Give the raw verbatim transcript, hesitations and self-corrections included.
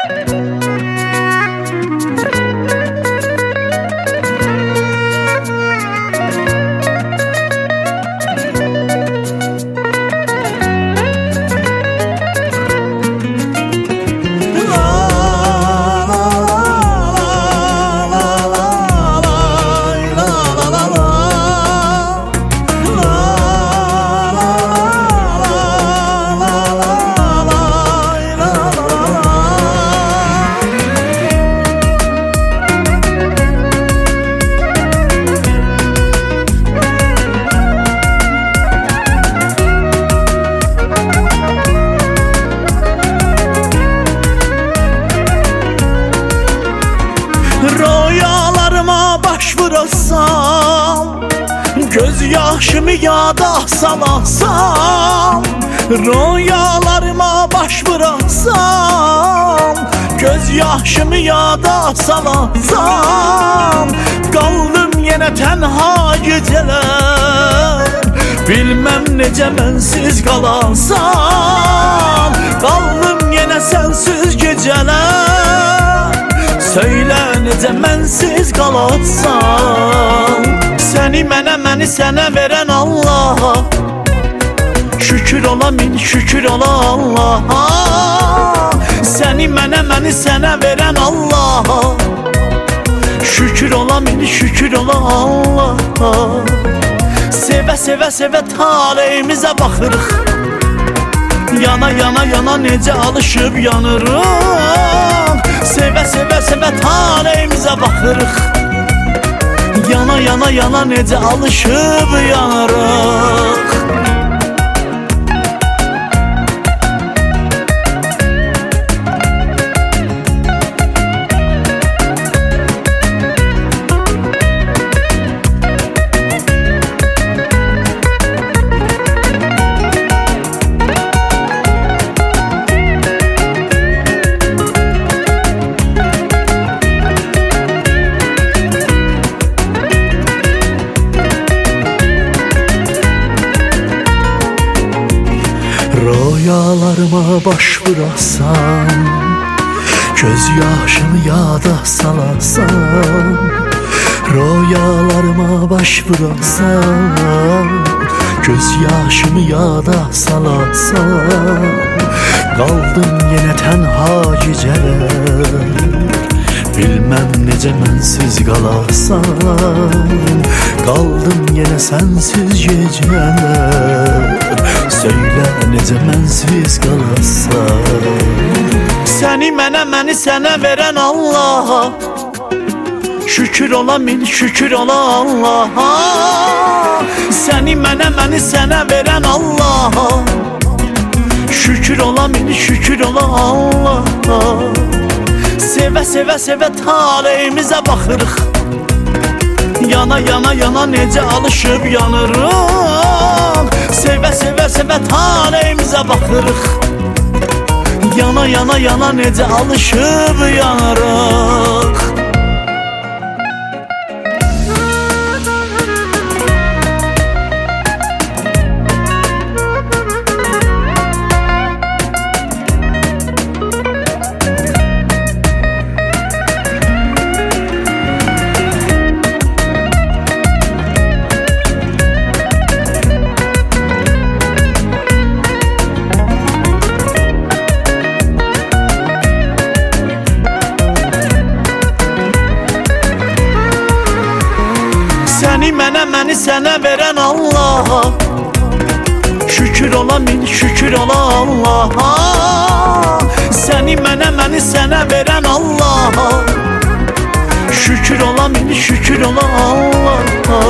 Rüyalarıma baş vurasam, göz yaşımı yada salasam. Rüyalarıma baş vurasam, göz yaşımı yada salasam. Qaldım yenə tənha gecələr, bilməm necə mənsiz qalasam. Qaldım yenə sənsiz gecələr, söylə necə mənsiz qalasam. Səni mənə, məni sənə verən Allaha şükür ola min, şükür ola Allaha. Səni mənə, məni sənə verən Allaha şükür ola min, şükür ola Allaha. Sevə, sevə, sevə taleyimizə baxırıq, yana, yana, yana necə alışıb yanırıq. Sevə, sevə, sevə taleyimizə baxırıq, yana, yana, yana necə alışıb yanırıq. Rüyalarıma baş vurasam, göz yaşımı yada salasam. Rüyalarıma baş vurasam, göz yaşımı yada salasam. Qaldım yenə tənha gecələr, bilməm necə mənsiz qalasam. Qaldım yenə sənsiz gecələr, söylə necə mənsiz qalasam. Səni mənə, məni sənə verən Allaha şükür ola min, şükür ola Allaha. Səni mənə, məni sənə verən Allaha şükür ola min, şükür ola Allaha. Sevə, sevə, sevə taleyimizə baxırıq, yana, yana, yana necə alışıb yanırıq. Sevə, sevə, sevə taleyimizə baxırıq, yana, yana, yana necə alışıb yanırıq. Səni mənə, məni sənə verən Allaha şükür ola min, şükür ola Allaha. Səni mənə, məni sənə verən Allaha şükür ola min, şükür ola Allaha.